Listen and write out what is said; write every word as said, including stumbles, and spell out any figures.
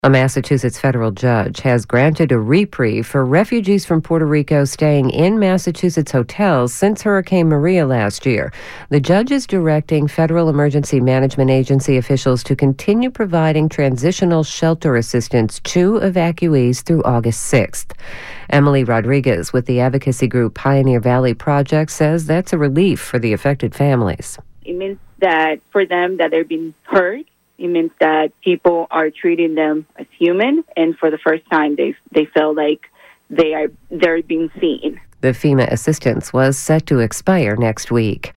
A Massachusetts federal judge has granted a reprieve for refugees from Puerto Rico staying in Massachusetts hotels since Hurricane Maria last year. The judge is directing Federal Emergency Management Agency officials to continue providing transitional shelter assistance to evacuees through August sixth. Emily Rodriguez with the advocacy group Pioneer Valley Project says that's a relief for the affected families. It means that for them that they're being heard. It means that people are treating them as human, and for the first time, they they feel like they are they're being seen. The FEMA assistance was set to expire next week.